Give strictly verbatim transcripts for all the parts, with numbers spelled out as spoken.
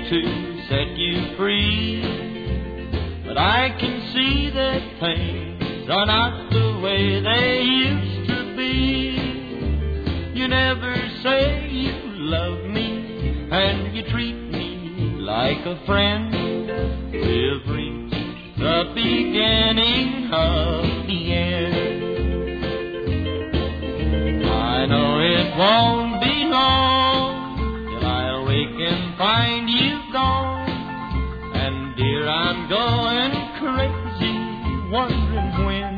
to set you free, but I can see that things are not the way they used to be. You never say you love me, and you treat me like a friend. We've reached the beginning of the end. I know it won't be long till I wake and find you gone. And dear, I'm going crazy, wondering when.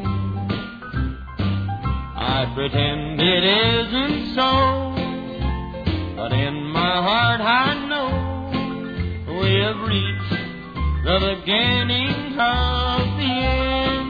I pretend it isn't so, but in my heart I know we've reached the beginning of the end.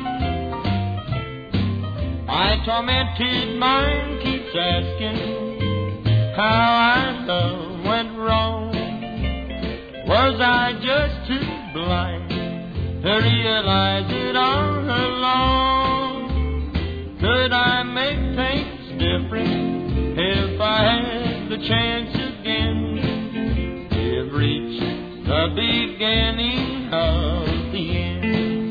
My tormented mind keeps asking how our love went wrong. Was I just too blind to realize it all along? Could I make things different if I had the chance again? We've reached the beginning of the end.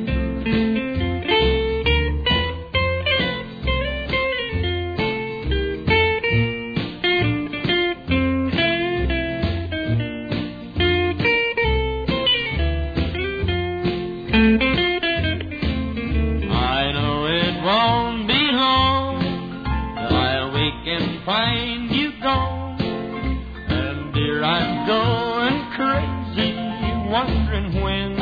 I know it won't be long till I wake and find you gone. And dear, I'm going crazy, wondering when.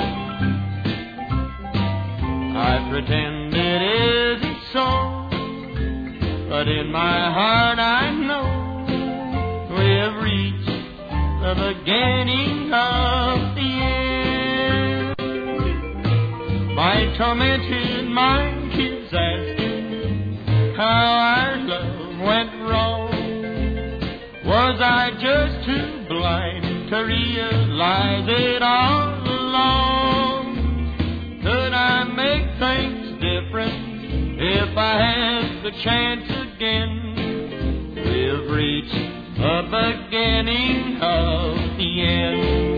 I pretend it isn't so, but in my heart I know we've reached the beginning of the end. My tormented mind keeps asking how our love went wrong. Was I just too blind to realize it all along? Could I make things different if I had the chance again? We've reached the beginning of the end.